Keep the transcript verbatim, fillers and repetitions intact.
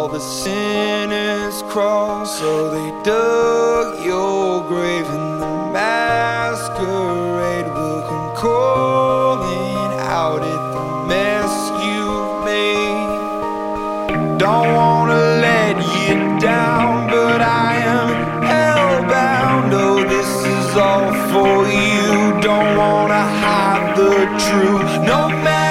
all the sinners crawl. So they dug your grave and the masquerade will come calling out at the mess you've made. Don't wanna let you down, but I am hellbound. Oh, this is all for you. Don't wanna hide the truth, no matter